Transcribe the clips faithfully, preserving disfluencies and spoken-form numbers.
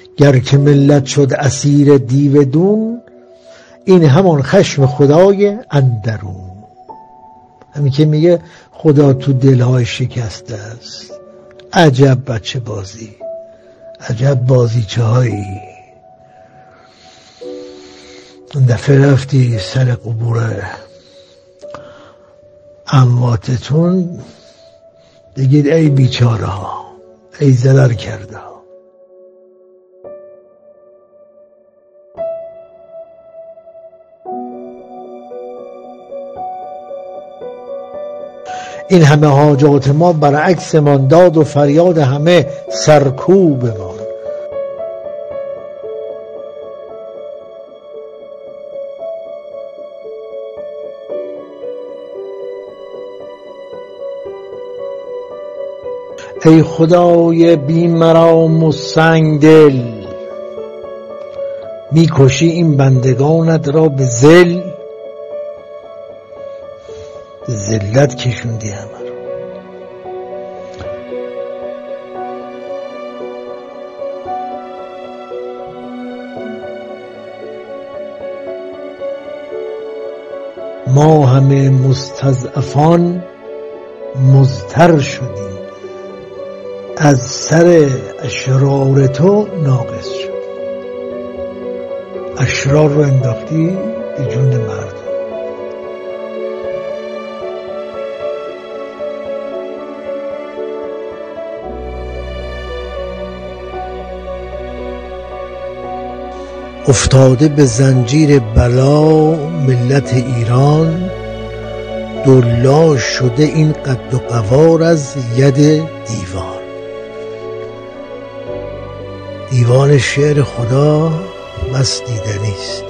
گر که ملت شد اسیر دیو دون، این همان خشم خدای اندرون. همین که میگه خدا تو دلهای شکسته است. عجب بچه بازی، عجب بازیچه هایی. اون دفعه رفتی سر قبور امواتتون، بگید ای بیچاره ها، ای ضرر کرده ها. این همه حاجات ما برعکس مان داد و فریاد همه سرکوب ما. ای خدای بی مرام و سنگ دل، میکشی این بندگانت را به ذل. ذلت کشوندی همه رو. ما همه مستضعفان مضطر شدیم، از سر اشرار تو ناقص شد. اشرار رو انداختی به جون مردم. افتاده به زنجیر بلا ملت ایران، دلا شده این قد و قوار از ید دیوان. دیوان شعر خدا بس دیدنی است،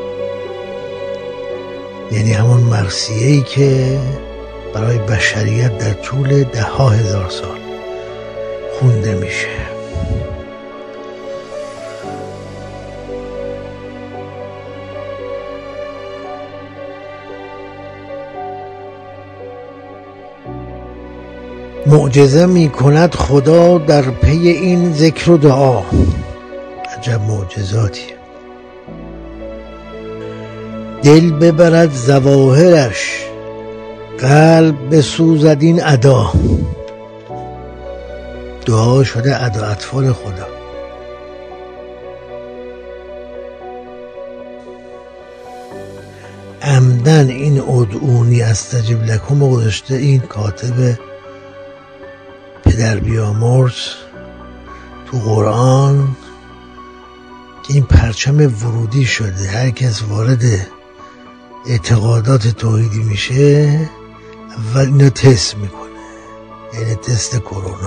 یعنی همون مرثیه‌ای که برای بشریت در طول ده ها هزار سال خونده میشه. معجزه می کند خدا در پی این ذکر و دعا. عجب معجزاتی. دل ببرد ظواهرش، قلب بسوزد این ادا. دعا شده ادا اطفال خدا. عمدن این ادعونی استجب لکم و گذاشته این کاتب پدر بیامرز تو قرآن که این پرچم ورودی شده. هر کس وارد اعتقادات توحیدی میشه اول اینو تست میکنه، یعنی تست کرونا.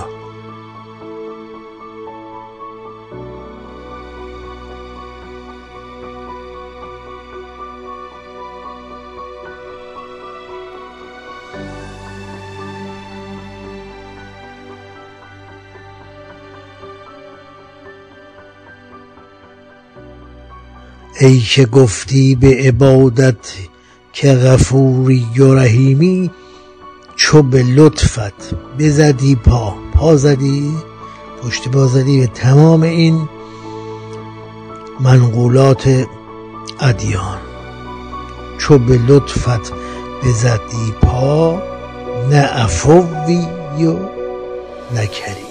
ای که گفتی به عبادت که غفوری و رحیمی، چو به لطفت بزدی پا پا زدی پشت پا زدی به تمام این منقولات ادیان. چو به لطفت بزدی پا، نه عفوی و نه کریم.